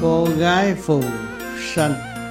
Cô gái phù sanh.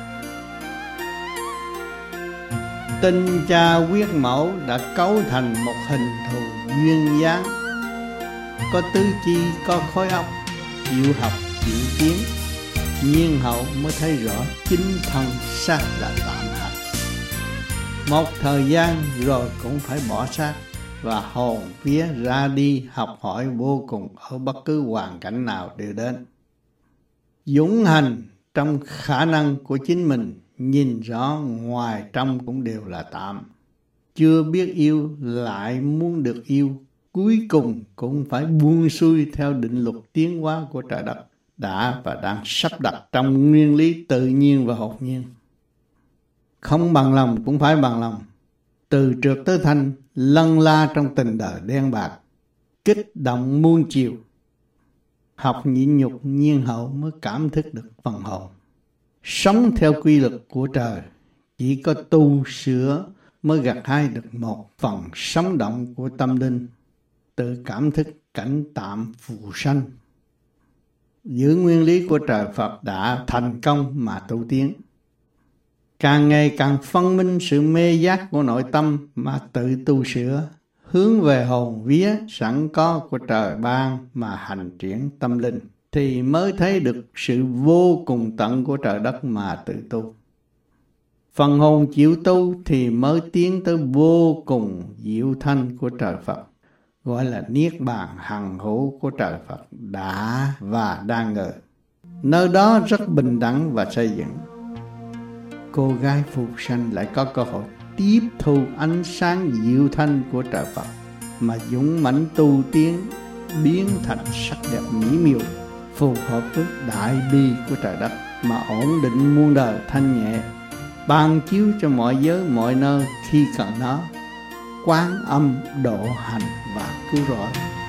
Tinh cha huyết mẫu đã cấu thành một hình thù duyên dáng, có tứ chi, có khối óc, chịu học, chịu tiến. Nhiên hậu mới thấy rõ chính thân xác là tạm hạnh. Một thời gian rồi cũng phải bỏ xác và hồn vía ra đi học hỏi vô cùng ở bất cứ hoàn cảnh nào đều đến. Dũng hành trong khả năng của chính mình, nhìn rõ ngoài trong cũng đều là tạm. Chưa biết yêu lại muốn được yêu, cuối cùng cũng phải buông xuôi theo định luật tiến hóa của trời đất đã và đang sắp đặt trong nguyên lý tự nhiên và hồn nhiên. Không bằng lòng cũng phải bằng lòng. Từ trượt tới thanh, lân la trong tình đời đen bạc, kích động muôn chiều. Học nhịn nhục nhiên hậu mới cảm thức được phần hồn. Sống theo quy luật của trời, chỉ có tu sửa mới gặt hái được một phần sống động của tâm linh, tự cảm thức cảnh tạm phù sanh. Giữ nguyên lý của trời Phật đã thành công mà tu tiến. Càng ngày càng phân minh sự mê giác của nội tâm mà tự tu sửa, hướng về hồn vía sẵn có của trời ban mà hành triển tâm linh, thì mới thấy được sự vô cùng tận của trời đất mà tự tu. Phần hồn chịu tu thì mới tiến tới vô cùng diệu thanh của trời Phật, gọi là niết bàn hằng hữu của trời Phật đã và đang ngự. Nơi đó rất bình đẳng và xây dựng. Cô gái phục sanh lại có cơ hội tiếp thu ánh sáng diệu thanh của trời Phật mà dũng mãnh tu tiến, biến thành sắc đẹp mỹ miều, phù hợp với đại bi của trời đất mà ổn định muôn đời thanh nhẹ, ban chiếu cho mọi giới mọi nơi khi cần nó, quán âm độ hành và cứu rỗi.